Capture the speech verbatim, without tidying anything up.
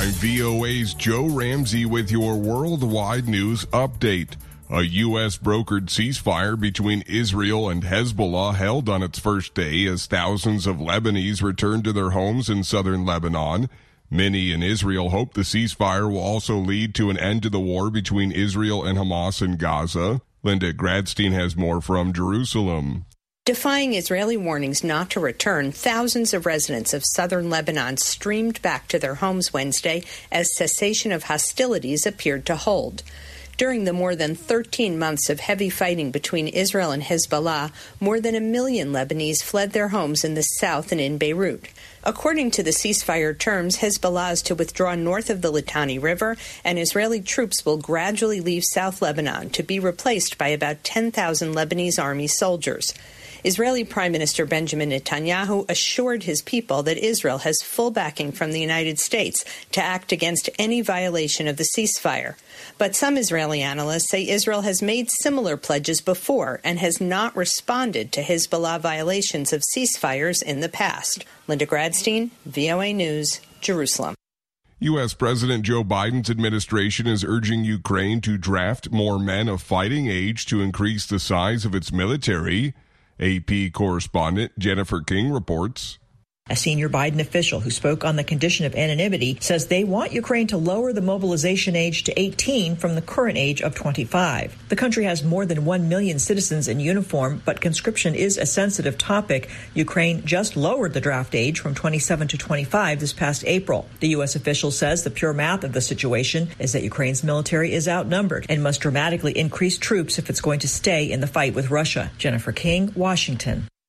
I'm V O A's Joe Ramsey with your worldwide news update. A U S brokered ceasefire between Israel and Hezbollah held on its first day as thousands of Lebanese returned to their homes in southern Lebanon. Many in Israel hope the ceasefire will also lead to an end to the war between Israel and Hamas in Gaza. Linda Gradstein has more from Jerusalem. Defying Israeli warnings not to return, thousands of residents of southern Lebanon streamed back to their homes Wednesday as cessation of hostilities appeared to hold. During the more than thirteen months of heavy fighting between Israel and Hezbollah, more than a million Lebanese fled their homes in the south and in Beirut. According to the ceasefire terms, Hezbollah is to withdraw north of the Litani River, and Israeli troops will gradually leave South Lebanon to be replaced by about ten thousand Lebanese army soldiers. Israeli Prime Minister Benjamin Netanyahu assured his people that Israel has full backing from the United States to act against any violation of the ceasefire. But some Israeli analysts say Israel has made similar pledges before and has not responded to Hezbollah violations of ceasefires in the past. Linda Gradstein, V O A News, Jerusalem. U S. President Joe Biden's administration is urging Ukraine to draft more men of fighting age to increase the size of its military. A P correspondent Jennifer King reports. A senior Biden official who spoke on the condition of anonymity says they want Ukraine to lower the mobilization age to eighteen from the current age of twenty-five. The country has more than one million citizens in uniform, but conscription is a sensitive topic. Ukraine just lowered the draft age from twenty-seven to twenty-five this past April. The U S official says the pure math of the situation is that Ukraine's military is outnumbered and must dramatically increase troops if it's going to stay in the fight with Russia. Jennifer King, Washington.